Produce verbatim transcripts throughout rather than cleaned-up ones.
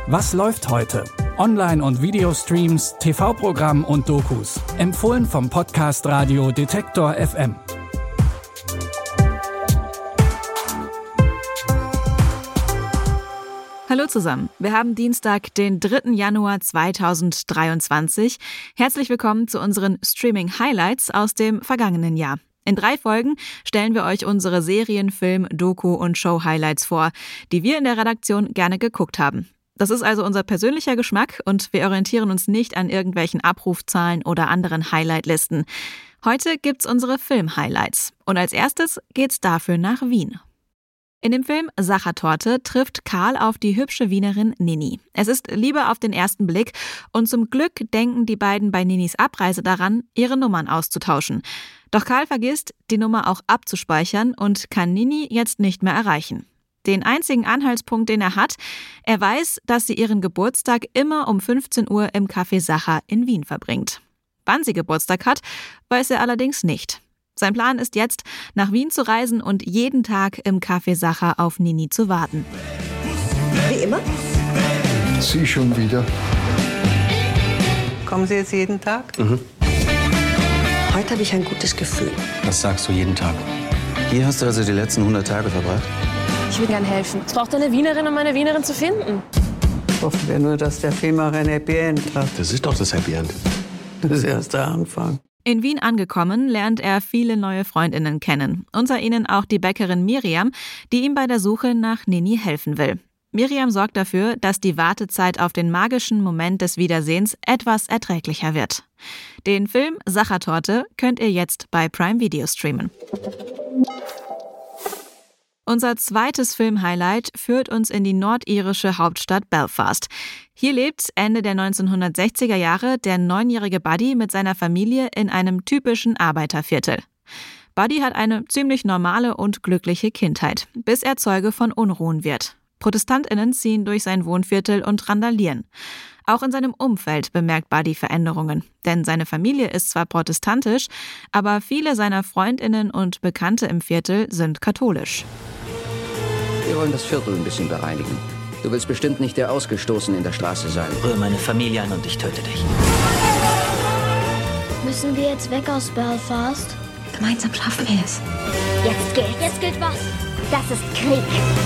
Was läuft heute? Online- und Videostreams, T V-Programm und Dokus. Empfohlen vom Podcast Radio Detektor F M. Hallo zusammen, wir haben Dienstag, den dritten Januar zweitausenddreiundzwanzig. Herzlich willkommen zu unseren Streaming-Highlights aus dem vergangenen Jahr. In drei Folgen stellen wir euch unsere Serien-, Film-, Doku- und Show-Highlights vor, die wir in der Redaktion gerne geguckt haben. Das ist also unser persönlicher Geschmack und wir orientieren uns nicht an irgendwelchen Abrufzahlen oder anderen Highlight-Listen. Heute gibt's unsere Film-Highlights und als erstes geht's dafür nach Wien. In dem Film Sachertorte trifft Karl auf die hübsche Wienerin Nini. Es ist Liebe auf den ersten Blick und zum Glück denken die beiden bei Ninis Abreise daran, ihre Nummern auszutauschen. Doch Karl vergisst, die Nummer auch abzuspeichern und kann Nini jetzt nicht mehr erreichen. Den einzigen Anhaltspunkt, den er hat, er weiß, dass sie ihren Geburtstag immer um fünfzehn Uhr im Café Sacher in Wien verbringt. Wann sie Geburtstag hat, weiß er allerdings nicht. Sein Plan ist jetzt, nach Wien zu reisen und jeden Tag im Café Sacher auf Nini zu warten. Wie immer? Sie schon wieder. Kommen Sie jetzt jeden Tag? Mhm. Heute habe ich ein gutes Gefühl. Das sagst du jeden Tag. Hier hast du also die letzten hundert Tage verbracht? Ich will gern helfen. Es braucht eine Wienerin, um eine Wienerin zu finden. Hoffen wir nur, dass der Film auch ein Happy End hat. Das ist doch das Happy End. Das ist erst der Anfang. In Wien angekommen, lernt er viele neue Freundinnen kennen. Unter ihnen auch die Bäckerin Miriam, die ihm bei der Suche nach Nini helfen will. Miriam sorgt dafür, dass die Wartezeit auf den magischen Moment des Wiedersehens etwas erträglicher wird. Den Film Sachertorte könnt ihr jetzt bei Prime Video streamen. Unser zweites Film-Highlight führt uns in die nordirische Hauptstadt Belfast. Hier lebt Ende der neunzehnhundertsechziger Jahre der neunjährige Buddy mit seiner Familie in einem typischen Arbeiterviertel. Buddy hat eine ziemlich normale und glückliche Kindheit, bis er Zeuge von Unruhen wird. ProtestantInnen ziehen durch sein Wohnviertel und randalieren. Auch in seinem Umfeld bemerkt Buddy Veränderungen, denn seine Familie ist zwar protestantisch, aber viele seiner FreundInnen und Bekannte im Viertel sind katholisch. Wir wollen das Viertel ein bisschen bereinigen. Du willst bestimmt nicht der Ausgestoßene in der Straße sein. Rühre meine Familie an und ich töte dich. Müssen wir jetzt weg aus Belfast? Gemeinsam schaffen wir es. Jetzt gilt. Jetzt gilt was? Das ist Krieg.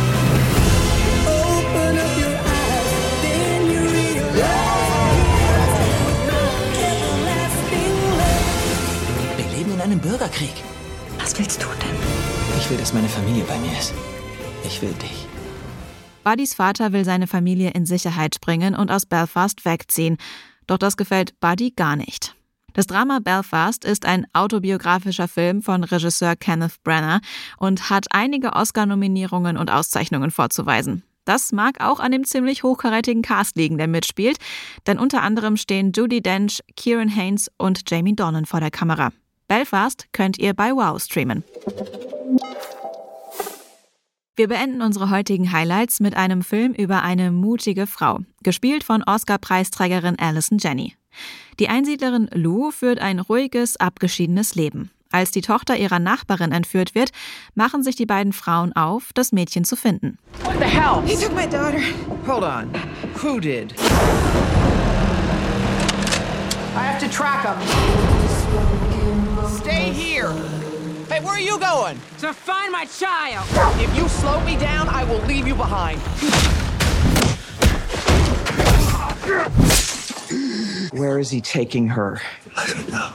Wir leben in einem Bürgerkrieg. Was willst du denn? Ich will, dass meine Familie bei mir ist. Ich will dich. Buddys Vater will seine Familie in Sicherheit bringen und aus Belfast wegziehen. Doch das gefällt Buddy gar nicht. Das Drama Belfast ist ein autobiografischer Film von Regisseur Kenneth Branagh und hat einige Oscar-Nominierungen und Auszeichnungen vorzuweisen. Das mag auch an dem ziemlich hochkarätigen Cast liegen, der mitspielt, denn unter anderem stehen Judi Dench, Ciarán Hinds und Jamie Dornan vor der Kamera. Belfast könnt ihr bei Wow streamen. Wir beenden unsere heutigen Highlights mit einem Film über eine mutige Frau, gespielt von Oscar-Preisträgerin Allison Janney. Die Einsiedlerin Lou führt ein ruhiges, abgeschiedenes Leben. Als die Tochter ihrer Nachbarin entführt wird, machen sich die beiden Frauen auf, das Mädchen zu finden. What the hell? He took my daughter. Hold on. Who did? I have to track him. Stay here. Hey, where are you going? To find my child. If you slow me down, I will leave you behind. Where is he taking her? I don't know.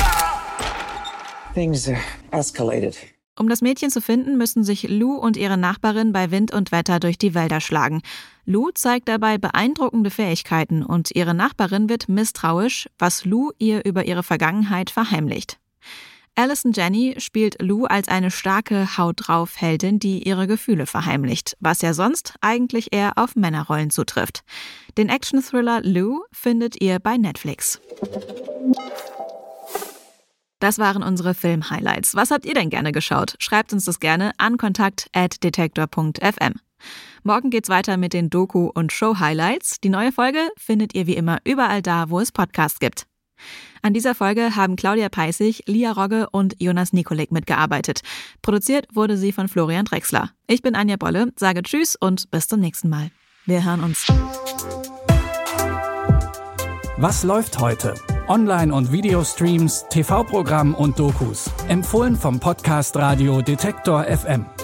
Things escalated. Um das Mädchen zu finden, müssen sich Lou und ihre Nachbarin bei Wind und Wetter durch die Wälder schlagen. Lou zeigt dabei beeindruckende Fähigkeiten und ihre Nachbarin wird misstrauisch, was Lou ihr über ihre Vergangenheit verheimlicht. Allison Janney spielt Lou als eine starke Haut-drauf-Heldin, die ihre Gefühle verheimlicht, was ja sonst eigentlich eher auf Männerrollen zutrifft. Den Action-Thriller Lou findet ihr bei Netflix. Das waren unsere Film-Highlights. Was habt ihr denn gerne geschaut? Schreibt uns das gerne an kontakt at detektor punkt f m. Morgen geht's weiter mit den Doku- und Show-Highlights. Die neue Folge findet ihr wie immer überall da, wo es Podcasts gibt. An dieser Folge haben Claudia Peissig, Lia Rogge und Jonas Nikolik mitgearbeitet. Produziert wurde sie von Florian Drexler. Ich bin Anja Bolle, sage Tschüss und bis zum nächsten Mal. Wir hören uns. Was läuft heute? Online- und Videostreams, T V-Programm und Dokus. Empfohlen vom Podcast Radio Detektor F M.